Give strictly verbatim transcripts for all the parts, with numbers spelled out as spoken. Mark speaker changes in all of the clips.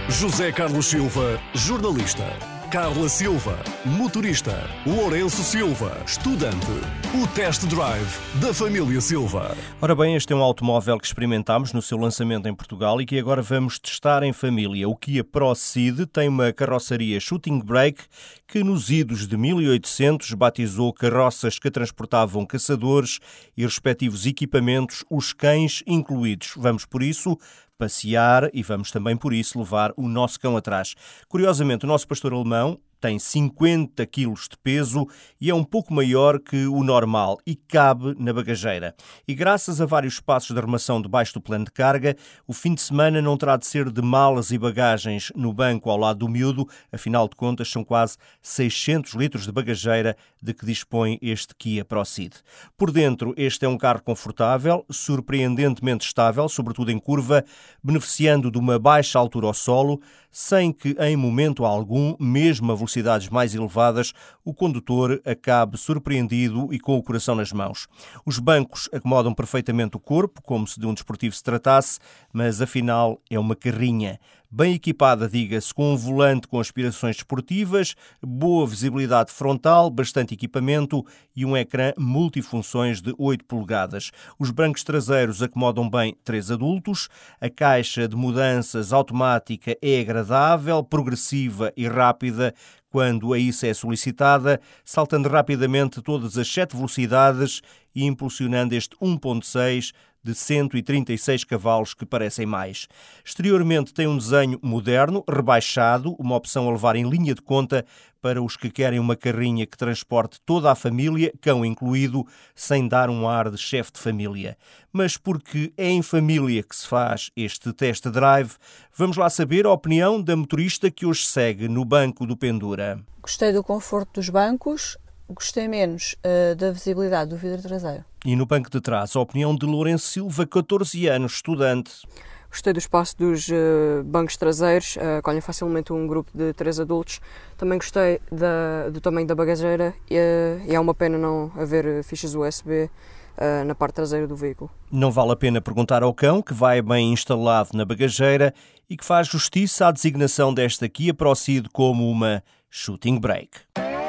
Speaker 1: José Carlos Silva, jornalista. Carla Silva, motorista. Lourenço Silva, estudante. O Test Drive da família Silva.
Speaker 2: Ora bem, este é um automóvel que experimentámos no seu lançamento em Portugal e que agora vamos testar em família. O Kia Pro-Ceed tem uma carroçaria Shooting Brake que nos idos de mil e oitocentos batizou carroças que transportavam caçadores e respectivos equipamentos, os cães incluídos. Vamos, por isso, passear e vamos também, por isso, levar o nosso cão atrás. Curiosamente, o nosso pastor alemão tem cinquenta quilos de peso e é um pouco maior que o normal e cabe na bagageira. E graças a vários espaços de armação debaixo do plano de carga, o fim de semana não terá de ser de malas e bagagens no banco ao lado do miúdo, afinal de contas são quase seiscentos litros de bagageira de que dispõe este Kia Pro-Ceed. Por dentro, este é um carro confortável, surpreendentemente estável, sobretudo em curva, beneficiando de uma baixa altura ao solo, sem que em momento algum, mesmo a velocidades mais elevadas, o condutor acabe surpreendido e com o coração nas mãos. Os bancos acomodam perfeitamente o corpo, como se de um desportivo se tratasse, mas afinal é uma carrinha. Bem equipada, diga-se, com um volante com aspirações desportivas, boa visibilidade frontal, bastante equipamento e um ecrã multifunções de oito polegadas. Os bancos traseiros acomodam bem três adultos, a caixa de mudanças automática é agradável, progressiva e rápida, quando a isso é solicitada, saltando rapidamente todas as sete velocidades e impulsionando este um ponto seis de cento e trinta e seis cavalos que parecem mais. Exteriormente tem um desenho moderno, rebaixado, uma opção a levar em linha de conta para os que querem uma carrinha que transporte toda a família, cão incluído, sem dar um ar de chefe de família. Mas porque é em família que se faz este test drive, vamos lá saber a opinião da motorista que hoje segue no banco do Pendura.
Speaker 3: Gostei do conforto dos bancos, gostei menos uh, da visibilidade do vidro traseiro.
Speaker 2: E no banco de trás, a opinião de Lourenço Silva, catorze anos, estudante.
Speaker 4: Gostei do espaço dos uh, bancos traseiros, uh, acolhem facilmente um grupo de três adultos. Também gostei da, do tamanho da bagageira e, uh, e é uma pena não haver fichas U S B uh, na parte traseira do veículo.
Speaker 2: Não vale a pena perguntar ao cão, que vai bem instalado na bagageira e que faz justiça à designação desta Kia Pro-Ceed como uma Shooting Brake.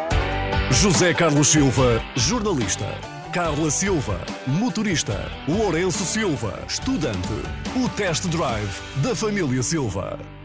Speaker 1: José Carlos Silva, jornalista. Carla Silva, motorista. Lourenço Silva, estudante. O Test Drive da família Silva.